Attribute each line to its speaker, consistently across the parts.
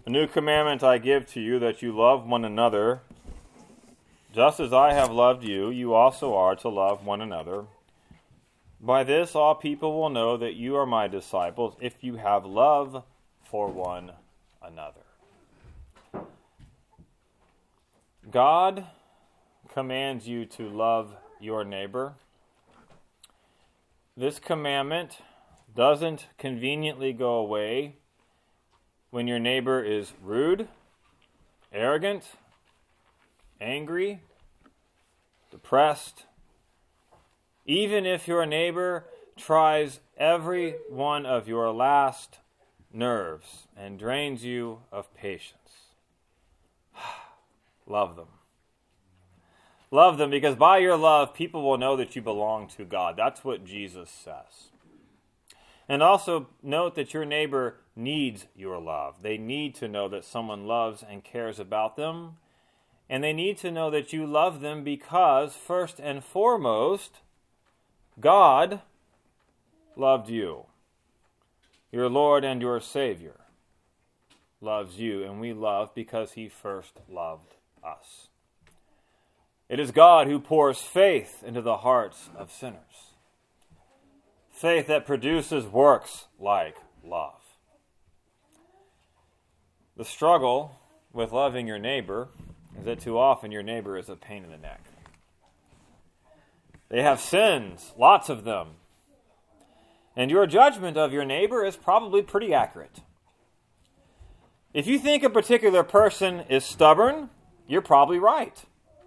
Speaker 1: A new commandment I give to you, that you love one another. Just as I have loved you, you also are to love one another. By this all people will know that you are my disciples, if you have love for one another. God commands you to love your neighbor. This commandment doesn't conveniently go away when your neighbor is rude, arrogant, angry, depressed. Even if your neighbor tries every one of your last nerves and drains you of patience. Love them. Love them, because by your love, people will know that you belong to God. That's what Jesus says. And also note that your neighbor needs your love. They need to know that someone loves and cares about them. And they need to know that you love them because, first and foremost, God loved you. Your Lord and your Savior loves you, and we love because He first loved us. It is God who pours faith into the hearts of sinners. Faith that produces works like love. The struggle with loving your neighbor is that too often your neighbor is a pain in the neck. They have sins, lots of them. And your judgment of your neighbor is probably pretty accurate. If you think a particular person is stubborn, you're probably right.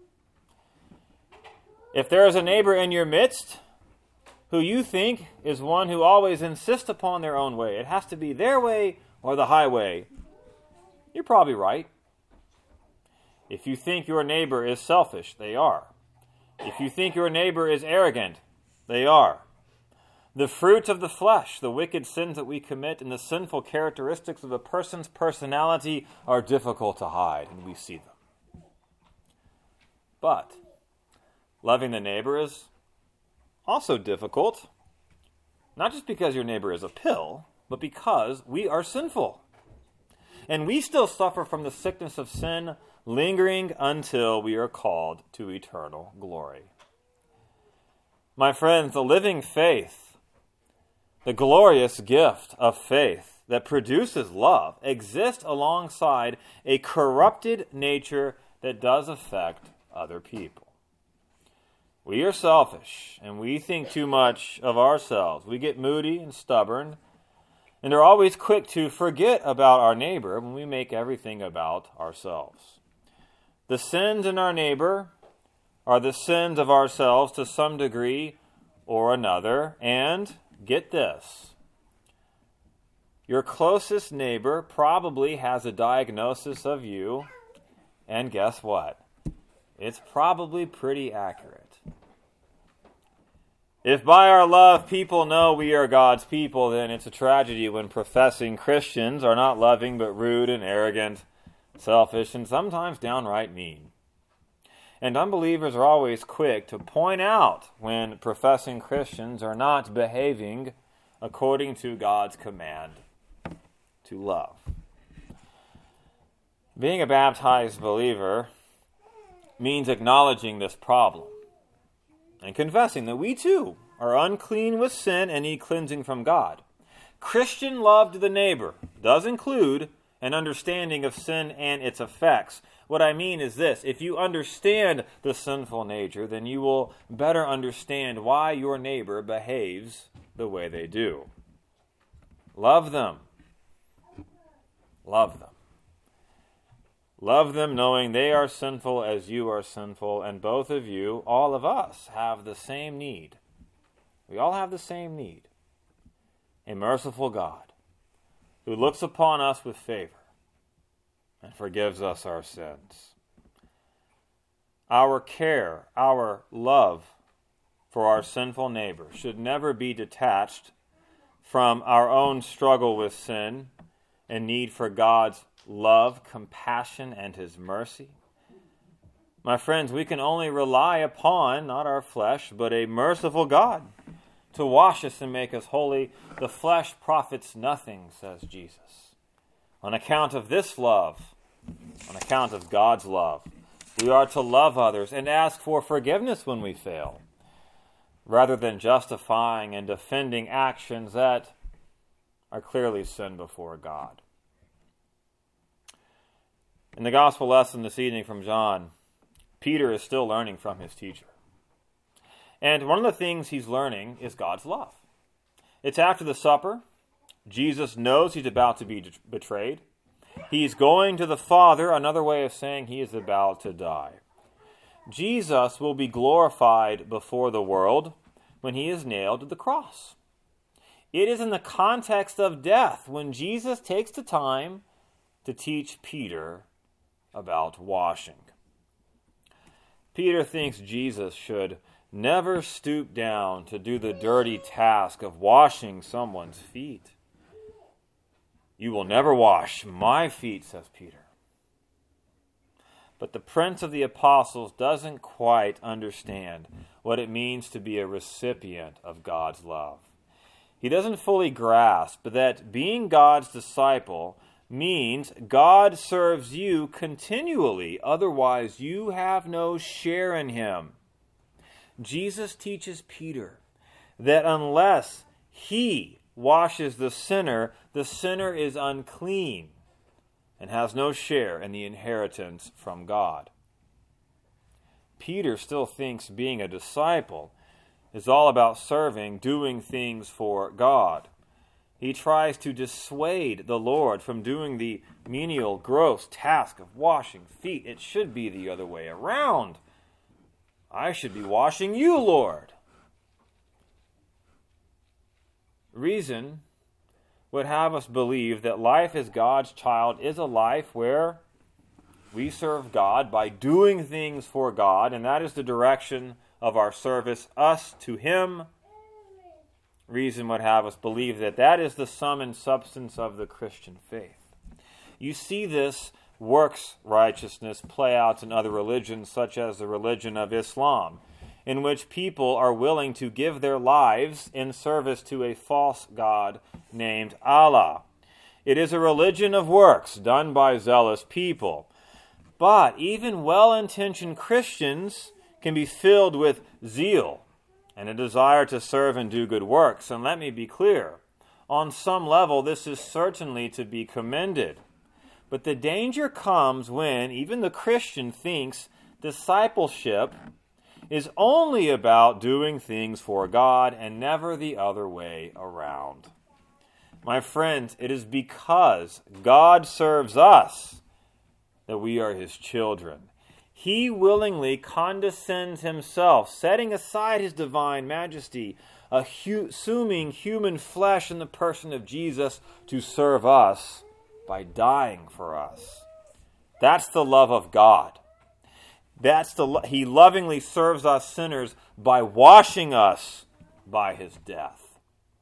Speaker 1: If there is a neighbor in your midst who you think is one who always insists upon their own way, it has to be their way or the highway, you're probably right. If you think your neighbor is selfish, they are. If you think your neighbor is arrogant, they are. The fruit of the flesh, the wicked sins that we commit, and the sinful characteristics of a person's personality are difficult to hide, and we see them. But loving the neighbor is also difficult, not just because your neighbor is a pill, but because we are sinful. And we still suffer from the sickness of sin, lingering until we are called to eternal glory. My friends, the living faith, the glorious gift of faith that produces love, exists alongside a corrupted nature that does affect other people. We are selfish, and we think too much of ourselves. We get moody and stubborn, and are always quick to forget about our neighbor when we make everything about ourselves. The sins in our neighbor are the sins of ourselves to some degree or another. And get this, your closest neighbor probably has a diagnosis of you, and guess what? It's probably pretty accurate. If by our love people know we are God's people, then it's a tragedy when professing Christians are not loving but rude and arrogant, selfish, and sometimes downright mean. And unbelievers are always quick to point out when professing Christians are not behaving according to God's command to love. Being a baptized believer means acknowledging this problem and confessing that we too are unclean with sin and need cleansing from God. Christian love to the neighbor does include an understanding of sin and its effects. What I mean is this: if you understand the sinful nature, then you will better understand why your neighbor behaves the way they do. Love them. Love them. Love them knowing they are sinful as you are sinful, and both of you, all of us, have the same need. We all have the same need. A merciful God who looks upon us with favor and forgives us our sins. Our care, our love for our sinful neighbor should never be detached from our own struggle with sin and need for God's love, compassion, and His mercy. My friends, we can only rely upon, not our flesh, but a merciful God to wash us and make us holy. The flesh profits nothing, says Jesus. On account of this love, on account of God's love, we are to love others and ask for forgiveness when we fail, rather than justifying and defending actions that are clearly sin before God. In the gospel lesson this evening from John, Peter is still learning from his teacher. And one of the things he's learning is God's love. It's after the supper. Jesus knows he's about to be betrayed. He's going to the Father, another way of saying he is about to die. Jesus will be glorified before the world when he is nailed to the cross. It is in the context of death when Jesus takes the time to teach Peter about washing. Peter thinks Jesus should never stoop down to do the dirty task of washing someone's feet. You will never wash my feet, says Peter. But the Prince of the Apostles doesn't quite understand what it means to be a recipient of God's love. He doesn't fully grasp that being God's disciple means God serves you continually, otherwise you have no share in him. Jesus teaches Peter that unless he washes the sinner is unclean and has no share in the inheritance from God. Peter still thinks being a disciple is all about serving, doing things for God. He tries to dissuade the Lord from doing the menial, gross task of washing feet. It should be the other way around. I should be washing you, Lord. Reason would have us believe that life as God's child is a life where we serve God by doing things for God, and that is the direction of our service, us to him. Reason would have us believe that that is the sum and substance of the Christian faith. You see this works righteousness play out in other religions, such as the religion of Islam, in which people are willing to give their lives in service to a false god named Allah. It is a religion of works done by zealous people. But even well-intentioned Christians can be filled with zeal and a desire to serve and do good works. And let me be clear, on some level this is certainly to be commended. But the danger comes when even the Christian thinks discipleship is only about doing things for God and never the other way around. My friends, it is because God serves us that we are his children. He willingly condescends himself, setting aside his divine majesty, assuming human flesh in the person of Jesus to serve us by dying for us. That's the love of God. He lovingly serves us sinners by washing us by his death.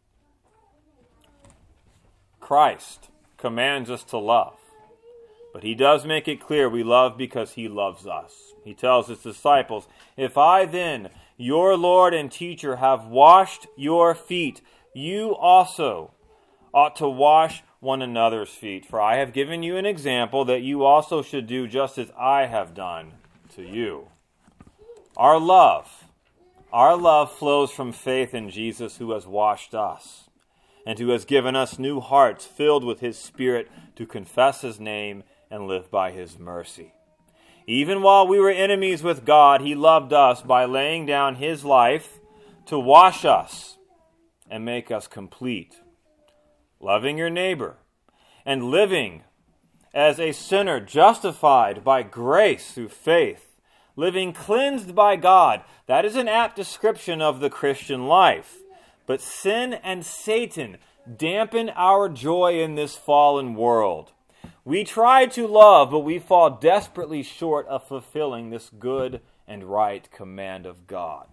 Speaker 1: Christ commands us to love, but he does make it clear we love because he loves us. He tells his disciples, "If I then, your Lord and teacher, have washed your feet, you also ought to wash one another's feet. For I have given you an example that you also should do just as I have done to you." Our love flows from faith in Jesus, who has washed us and who has given us new hearts filled with his Spirit to confess his name and live by his mercy. Even while we were enemies with God, he loved us by laying down his life to wash us and make us complete. Loving your neighbor and living as a sinner justified by grace through faith, living cleansed by God, that is an apt description of the Christian life. But sin and Satan dampen our joy in this fallen world. We try to love, but we fall desperately short of fulfilling this good and right command of God.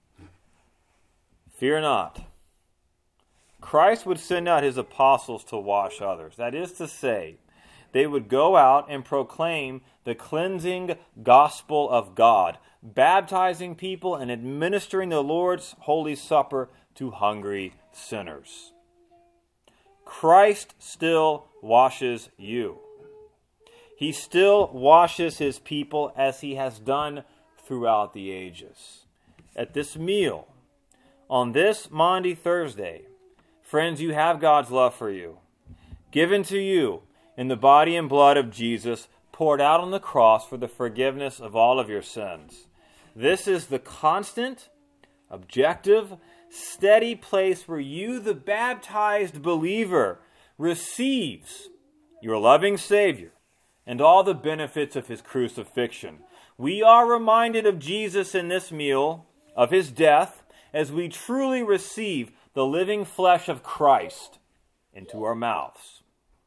Speaker 1: Fear not. Christ would send out his apostles to wash others. That is to say, they would go out and proclaim the cleansing gospel of God, baptizing people and administering the Lord's Holy Supper to hungry sinners. Christ still washes you. He still washes his people as he has done throughout the ages. At this meal, on this Maundy Thursday, friends, you have God's love for you, given to you in the body and blood of Jesus, poured out on the cross for the forgiveness of all of your sins. This is the constant, objective, steady place where you, the baptized believer, receives your loving Savior and all the benefits of his crucifixion. We are reminded of Jesus in this meal, of his death, as we truly receive the living flesh of Christ into our mouths.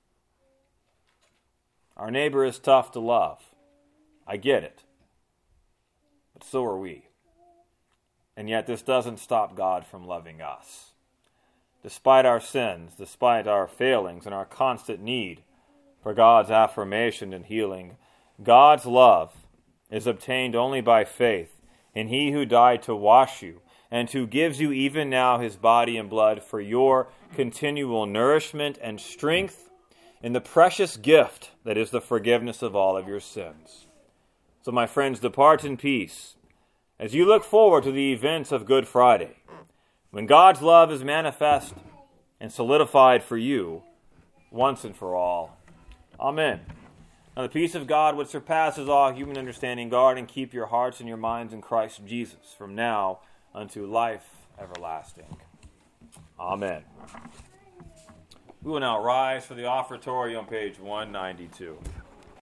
Speaker 1: Our neighbor is tough to love. I get it. But so are we. And yet this doesn't stop God from loving us. Despite our sins, despite our failings and our constant need for God's affirmation and healing, God's love is obtained only by faith in he who died to wash you and who gives you even now his body and blood for your continual nourishment and strength in the precious gift that is the forgiveness of all of your sins. So my friends, depart in peace as you look forward to the events of Good Friday, when God's love is manifest and solidified for you once and for all. Amen. Now the peace of God, which surpasses all human understanding, guard and keep your hearts and your minds in Christ Jesus from now unto life everlasting. Amen. We will now rise for the offertory on page 192.